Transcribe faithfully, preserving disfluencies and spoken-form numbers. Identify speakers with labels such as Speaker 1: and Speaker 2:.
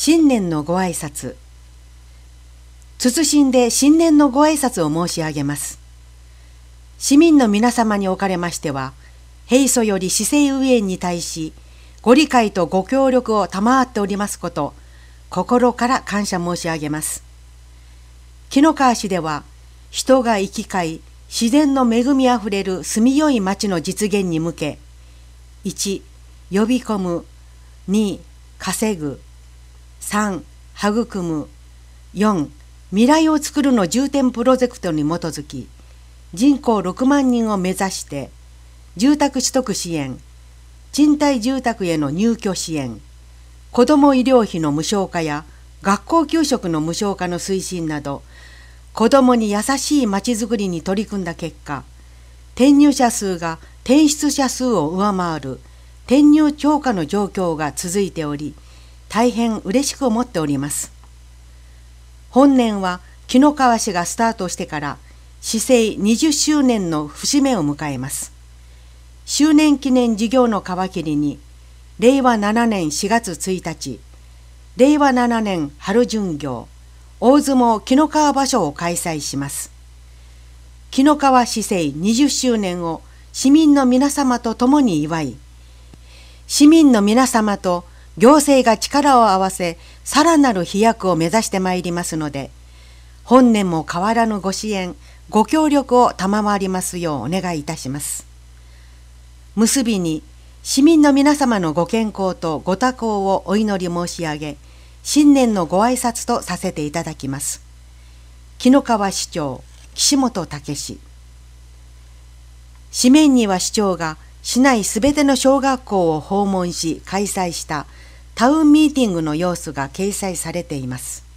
Speaker 1: 新年のご挨拶。謹んで新年のご挨拶を申し上げます。市民の皆様におかれましては、平素より市政運営に対し、ご理解とご協力を賜っておりますこと、心から感謝申し上げます。紀の川市では、人が行き交い、自然の恵みあふれる住みよい町の実現に向け、いち. 呼び込む、に. 稼ぐ、さん. 育む、よん. 未来をつくるの重点プロジェクトに基づき、人口ろくまんにんを目指して、住宅取得支援、賃貸住宅への入居支援、子ども医療費の無償化や学校給食の無償化の推進など、子どもに優しいまちづくりに取り組んだ結果、転入者数が転出者数を上回る転入超過の状況が続いており、大変嬉しく思っております。本年は紀の川市がスタートしてから市政にじゅっしゅうねんの節目を迎えます。周年記念事業の皮切りに、れいわななねんしがつついたち、れいわななねん春巡業、大相撲紀の川場所を開催します。紀の川市政にじゅっしゅうねんを市民の皆様と共に祝い、市民の皆様と行政が力を合わせ、さらなる飛躍を目指してまいりますので、本年も変わらぬご支援、ご協力を賜りますようお願いいたします。結びに、市民の皆様のご健康とご多幸をお祈り申し上げ、新年のご挨拶とさせていただきます。紀の川市長、岸本武史。紙面には市長が市内すべての小学校を訪問し開催したタウンミーティングの様子が掲載されています。